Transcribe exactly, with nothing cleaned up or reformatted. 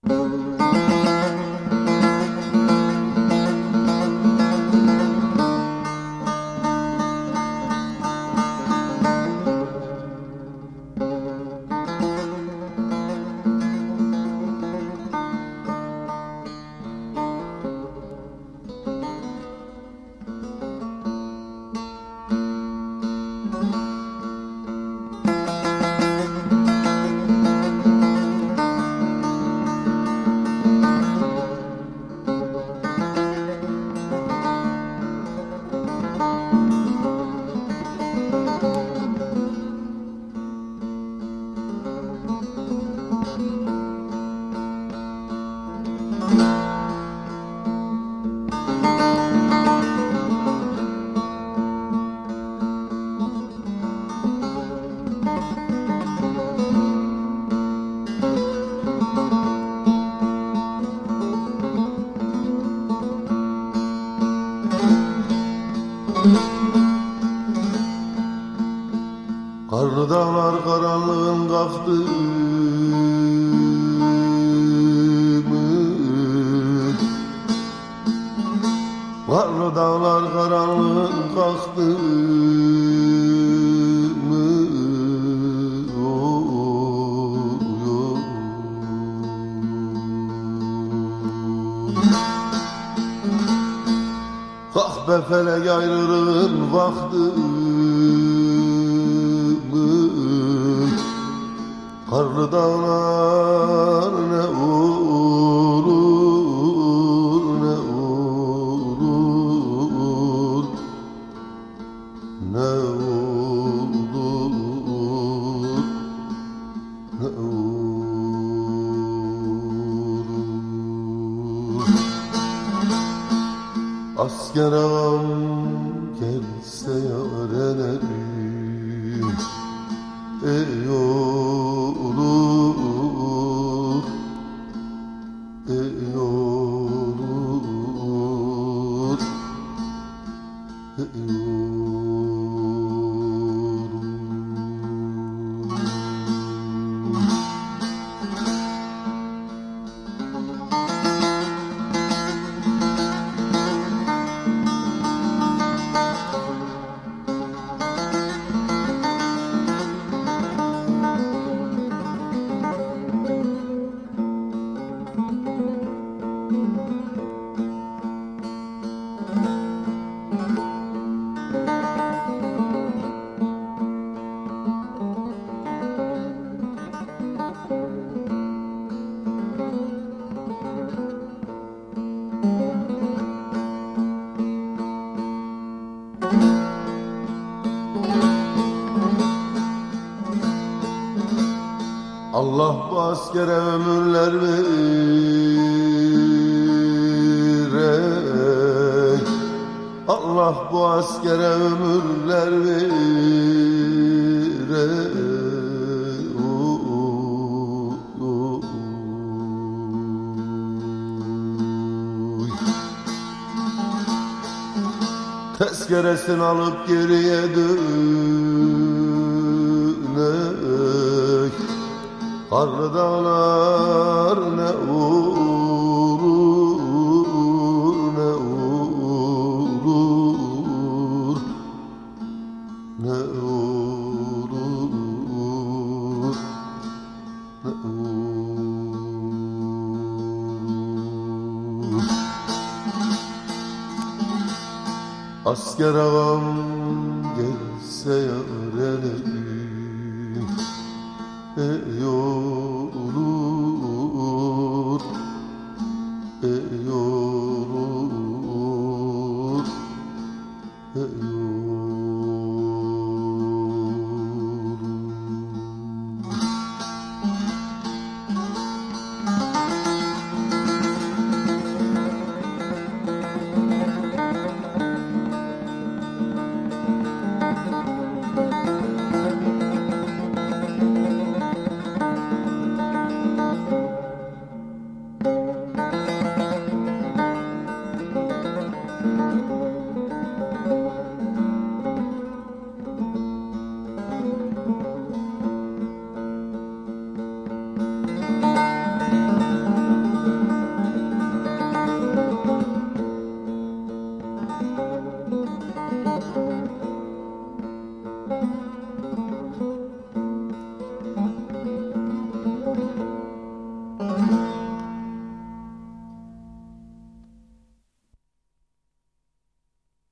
Karlı dağlar karanlığın kalktı mı? Karlı dağlar karanlığın kalktı mı? Oh, oh. Kahpe felek ayrılığın vakti. Karlı dağlar ne olur, ne olur, ne olur, ne olur. Asker ağam gelse yarenerim, ey olur, ey olur, ey olur. Allah bu askere ömürler verek, Allah bu askere ömürler verek. Oh, oh, oh. Tezkeresini alıp geriye dönek, karlı dağlar ne olur, ne olur, ne olur, ne olur. Asker ağam gelse yarenerim, ey olur, ey olur, ey olur. yok